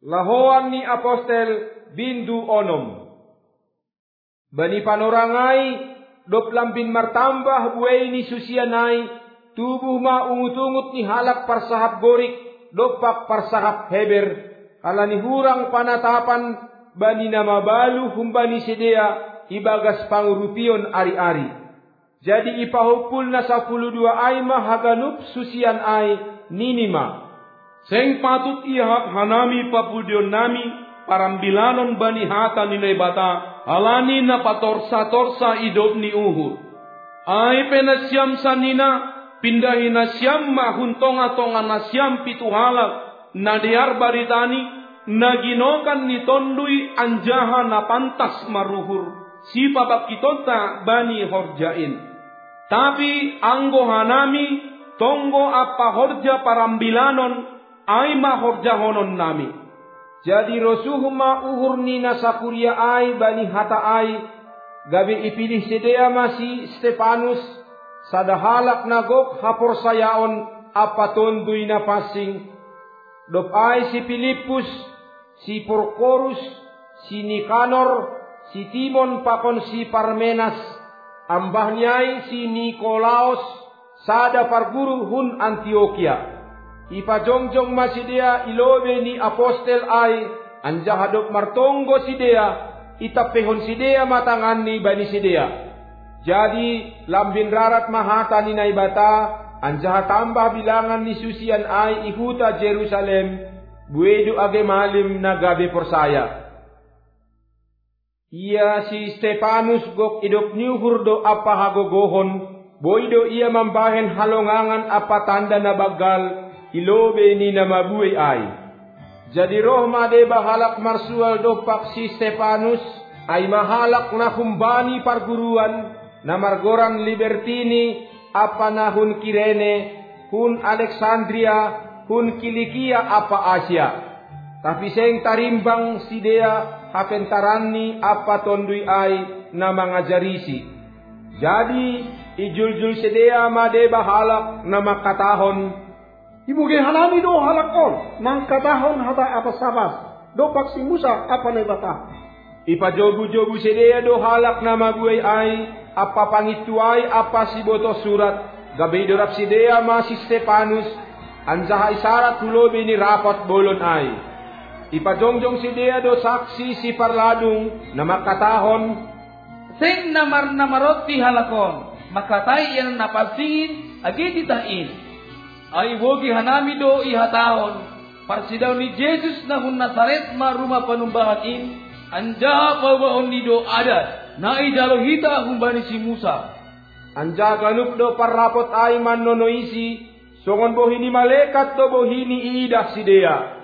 Lahoan ni apostel bindu onom. Bani panorangai dop lambin martambah buai ni susianai tubuh ma ungut-ungut ni halak parsahap gorik dopak parsahap heber halani hurang panatapan bani nama balu humbani sedea ibagas pangurupion ari-ari. Jadi ipahupul na 12 ay mahaganup susian ay ninima. Seng patut ihak hanami papudion nami parambilanon bani hata nilai bata halani na patorsa-torsa idop ni uhur. Ay penasyam sanina pindahin nasyam mahuntonga-tonga nasyam pituhalak na diar baritani naginokan ni tondui anjaha na pantas maruhur si papakitonta bani horjain. Tapi anggo hanami tonggo apa horja parambilanon ay mahorja honon nami. Jadi rosuhuma uhur ni nasakuria ay bani hata ay gabi ipilih sedea masih Stefanus sadahalak nagok hapor sayaon apa tondui na pasing dop ay si Filipus, si Prokorus, si Nikanor, si Timon pakon si Parmenas, ambahnyai si Nikolaos, sada parguru hun Antioquia. Ipajongjong masidia ilobe ni apostel ay anjahadop martonggo sidea itapehon sidea matangan ni bani sidea. Jadi lambin rarat mahata ni naibata anjaha tambah bilangan ni susian ay ihuta Jerusalem buedu age malim na gabe persaya. Ia si Stefanus gok idop niuhur do apa hagogohon boido ia mambahen halongangan apa tanda na bagal ilobe ni nama buay ay. Jadi roh made bahalak marsual dopak si Stefanus ay mahalak na kumbani parguruan na margoran Libertini apa na hun Kirene, hun Alexandria, hun Kilikia apa Asia. Tapi seng tarimbang sidea hapentarani apa tondui ay na mangajarisi. Jadi ijuljul sidea made bahalak na makatahon ibuge halami do halakon nang katahon hata apa sabas do paksi Musa apa nebata. Ipajobu-jobu sedea do halak na mabuay ay apa pangituay apa si boto surat gabi dorap sidea masih Stefanus anjaha isarat tulobi ni rapat bolon ay. Ipajongjong sidea do saksi si parladung na makatahon seng namaroti halakon makatay yan napasingin agi ditain. Ay wogi hanami do ihatahon parsidaw ni Jesus na hun Nazaret maruma panumbahatin anja pawahon ni do adat na idalo hita humbani si Musa. Anja ganup do parrapot ay man nonoisi songon bohini malaikat do bohini iidah sidea.